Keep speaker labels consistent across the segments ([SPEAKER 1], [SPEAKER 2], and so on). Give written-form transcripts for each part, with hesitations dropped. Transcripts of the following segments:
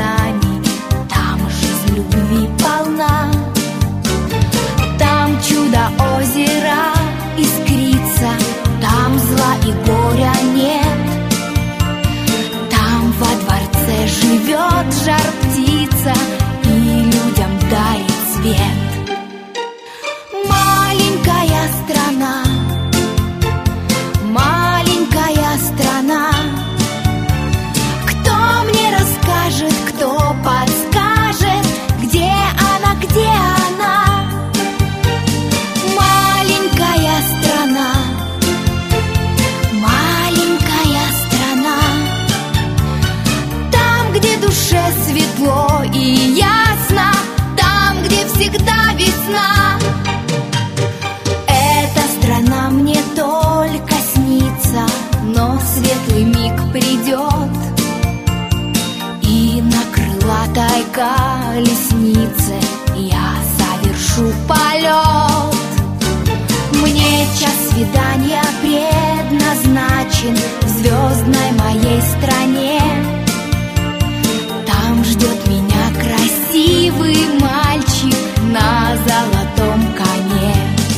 [SPEAKER 1] страданий, там жизнь любви полна. Там чудо озера искрится, там зла и горя нет. Там во дворце живет жар-птица и людям дарит свет. Маленькая страна, маленькая страна, кто мне расскажет, кто подскажет, где она, где она? Маленькая страна, маленькая страна, там, где душе светло и ясно, там, где всегда весна. Эта страна мне только снится, но светлый миг придет, и на крылатой колеснице я совершу полет. Мне час свидания предназначен в звездной моей стране. Там ждет меня красивый мальчик на золотом коне.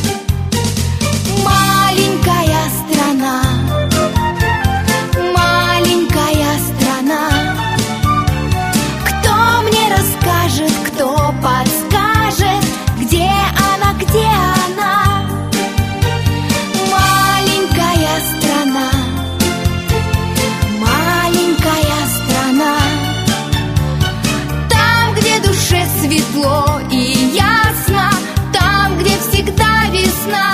[SPEAKER 1] Маленькая страна, маленькая страна, кто мне расскажет, кто подскажет, где она, где она? Маленькая страна, маленькая страна, там, где душе светло и ясно, там, где всегда весна.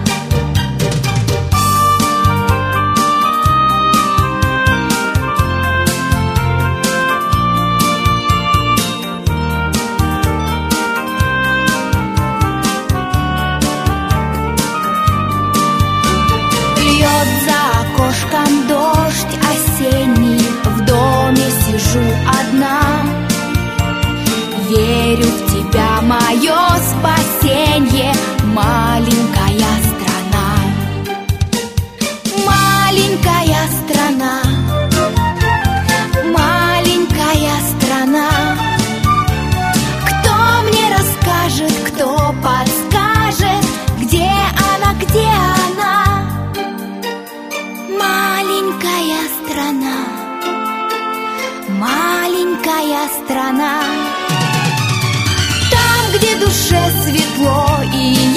[SPEAKER 1] Льет за окошком дождь осенний, в доме сижу одна. Верю в тебя, мое спасенье, маленькая страна. Маленькая страна, маленькая страна, кто мне расскажет, кто подскажет, где она, где она? Маленькая страна, маленькая страна, там, где душе светло и